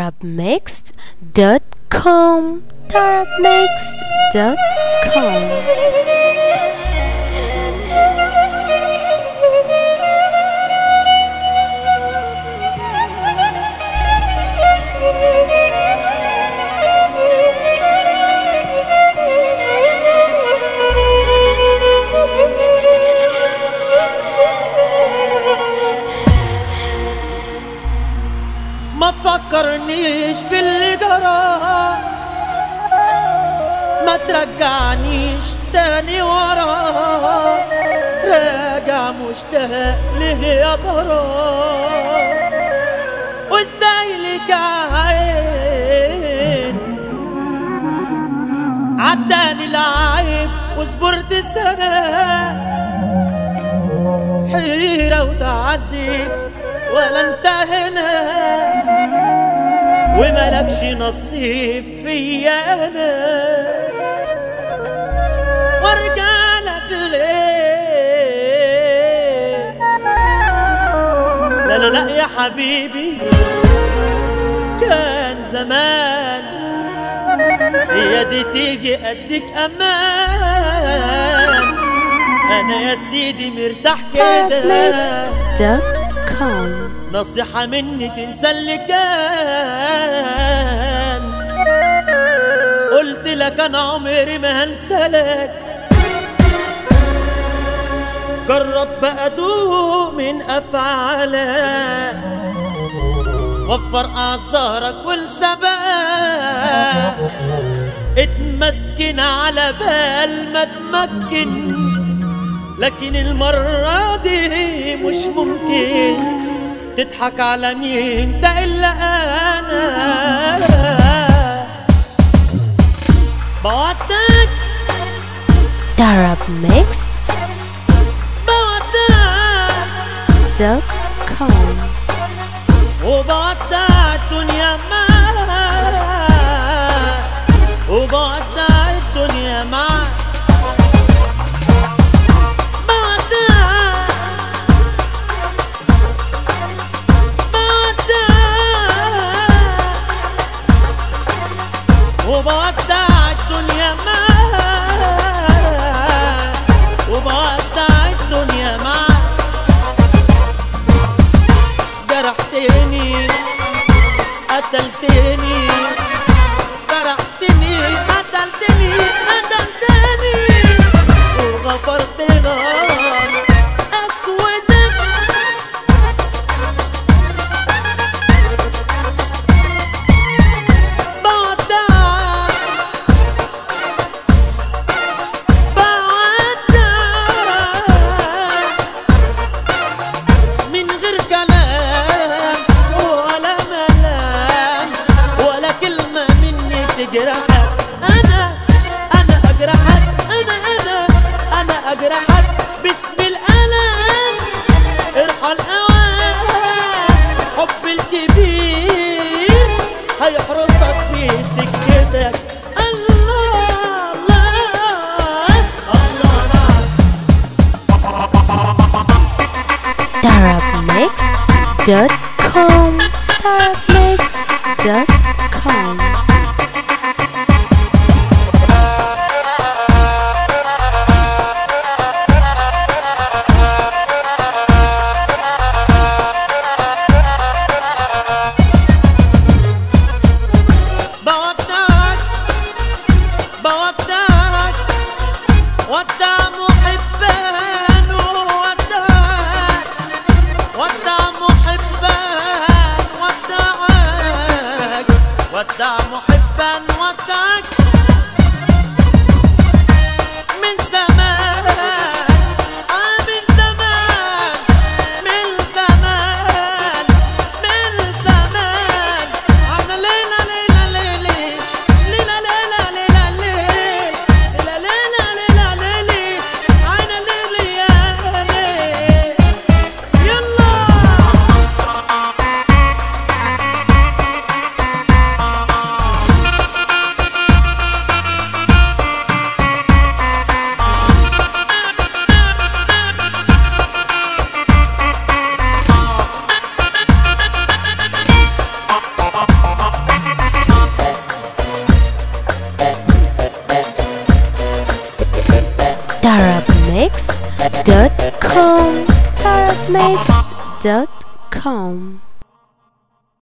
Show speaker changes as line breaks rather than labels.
tarabmixed.com tarabmixed.com.
ما تفكرنيش باللي جرى، ما ترجعنيش تاني ورا، راجع مشتاق ليه يا ترى، وازاي لك عين عداني العيب وصبرت سنة، حيرة وتعذيب ولا انت هنا، وملكش نصيب فيا انا، وارجعلك ليه؟ لا لا لا يا حبيبي، كان زمان هي دي تيجي اديك امان، انا يا سيدي مرتاح كده، نصيحة مني تنسى اللي كان، قلت لك انا عمري ما هنسالك، جرب بقى دوق من افعالك، وفر اعذارك والسباب، اتمسكن على بال ما تمكن، لكن المرة دي مش ممكن تضحك على مين ده إلا أنا، بودك
tarabmixed.com
وبودع الدنيا معاك، وبودع الدنيا معاك، وبودع الدنيا معاك، وبودع الدنيا معاك، جرحتني قتلتني، جرحتني قتلتني قتلتني، وغفرت غار اسودك، اجرحك انا اجرحك انا اجرحك باسم الالم، ارحل اوان حب الكبير هيحرسك في سكتك، الله الله
tarabmixed.com tarabmixed.com.
ودع محبان وودعك، ودع محبان ودعك، ودع محبان ودعك، من زمان من زمان من زمان من زمان، على ليلة ليلة ليلة ليلة ليلة ليلة
arabmixed.com arabmixed.com